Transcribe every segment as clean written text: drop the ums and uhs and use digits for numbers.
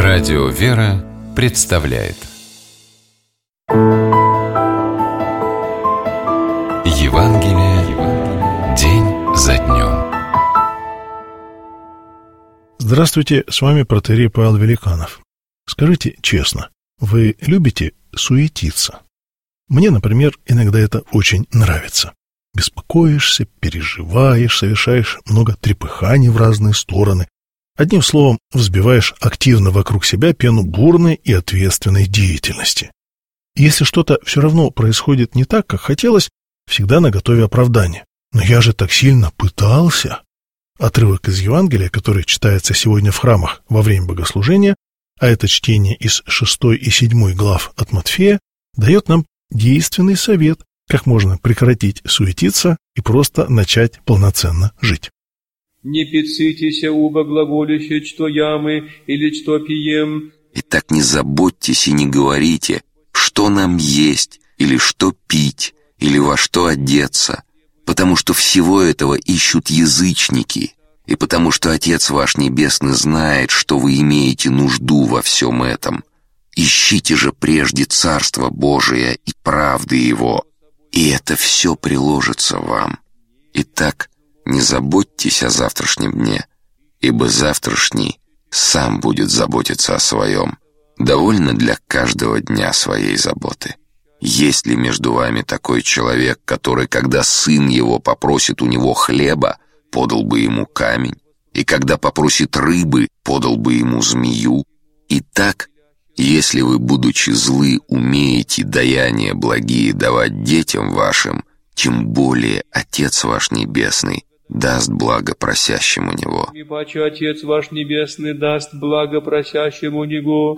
Радио «Вера» представляет Евангелие день за днем. Здравствуйте, с вами протоиерей Павел Великанов. Скажите честно, вы любите суетиться? Мне, например, иногда это очень нравится. Беспокоишься, переживаешь, совершаешь много трепыханий в разные стороны. Одним словом, взбиваешь активно вокруг себя пену бурной и ответственной деятельности. Если что-то все равно происходит не так, как хотелось, всегда наготове оправдание. Но я же так сильно пытался. Отрывок из Евангелия, который читается сегодня в храмах во время богослужения, а это чтение из 6 и 7 глав от Матфея, дает нам действенный совет, как можно прекратить суетиться и просто начать полноценно жить. Не пицитеся, убо глаголище, что ямы или что пием. Итак, не заботьтесь и не говорите, что нам есть, или что пить, или во что одеться, потому что всего этого ищут язычники, и потому что Отец ваш Небесный знает, что вы имеете нужду во всем этом. Ищите же прежде Царство Божие и правды Его, и это все приложится вам. Итак, не заботьтесь о завтрашнем дне, ибо завтрашний сам будет заботиться о своем. Довольно для каждого дня своей заботы. Есть ли между вами такой человек, который, когда сын его попросит у него хлеба, подал бы ему камень, и когда попросит рыбы, подал бы ему змею? Итак, если вы, будучи злы, умеете даяния благие давать детям вашим, тем более Отец ваш Небесный даст благо просящему Него. И паче Отец ваш Небесный даст благо просящему Него.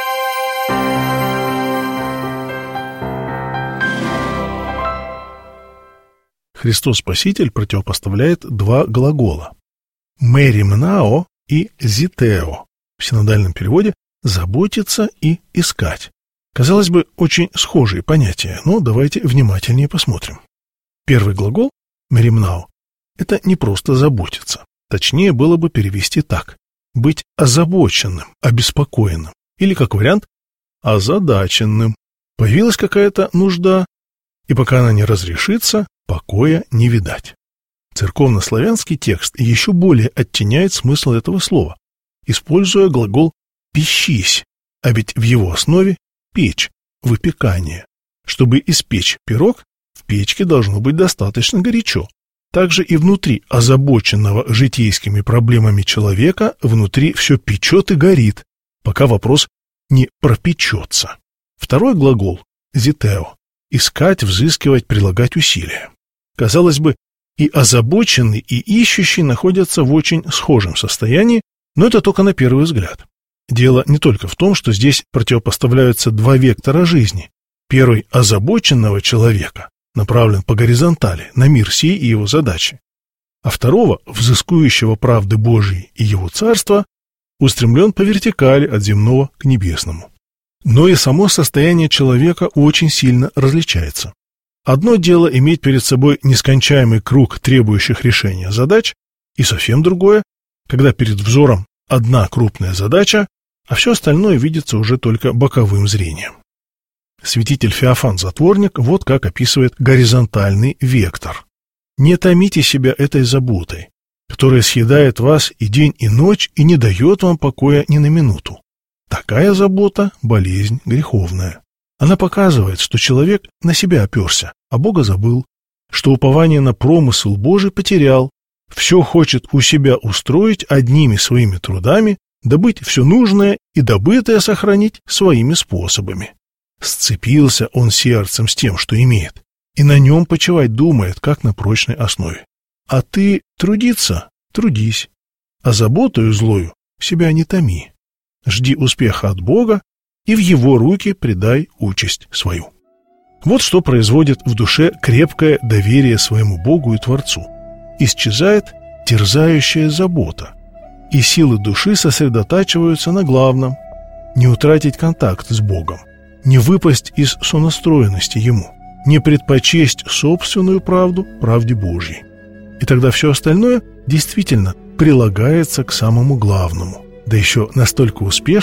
Христос Спаситель противопоставляет два глагола – «меримнао» и «зитео». В синодальном переводе «заботиться» и «искать». Казалось бы, очень схожие понятия, но давайте внимательнее посмотрим. Первый глагол «меримнао» – это не просто заботиться. Точнее было бы перевести так – быть озабоченным, обеспокоенным. Или, как вариант, озадаченным. Появилась какая-то нужда, и пока она не разрешится, покоя не видать. Церковнославянский текст еще более оттеняет смысл этого слова, используя глагол «пищись», а ведь в его основе печь, выпекание. Чтобы испечь пирог, в печке должно быть достаточно горячо. Также и внутри озабоченного житейскими проблемами человека внутри все печет и горит, пока вопрос не пропечется. Второй глагол «зитео» – искать, взыскивать, прилагать усилия. Казалось бы, и озабоченный, и ищущий находятся в очень схожем состоянии, но это только на первый взгляд. Дело не только в том, что здесь противопоставляются два вектора жизни. Первый – озабоченного человека, направлен по горизонтали на мир сей и его задачи, а второго, взыскующего правды Божией и его царства, устремлен по вертикали от земного к небесному. Но и само состояние человека очень сильно различается. Одно дело иметь перед собой нескончаемый круг требующих решения задач, и совсем другое, когда перед взором одна крупная задача, а все остальное видится уже только боковым зрением. Святитель Феофан Затворник вот как описывает горизонтальный вектор. Не томите себя этой заботой, которая съедает вас и день, и ночь, и не дает вам покоя ни на минуту. Такая забота – болезнь греховная. Она показывает, что человек на себя оперся, а Бога забыл, что упование на промысл Божий потерял, все хочет у себя устроить одними своими трудами, добыть все нужное и добытое сохранить своими способами. Сцепился он сердцем с тем, что имеет, и на нем почивать думает, как на прочной основе. А ты трудиться – трудись, а заботою злою себя не томи. Жди успеха от Бога и в Его руки предай участь свою. Вот что производит в душе крепкое доверие своему Богу и Творцу. Исчезает терзающая забота, и силы души сосредотачиваются на главном – не утратить контакт с Богом, не выпасть из сонастроенности Ему, не предпочесть собственную правду правде Божьей. И тогда все остальное действительно прилагается к самому главному, да еще настолько успешно,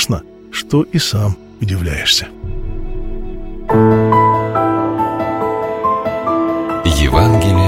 что и сам удивляешься. Евангелие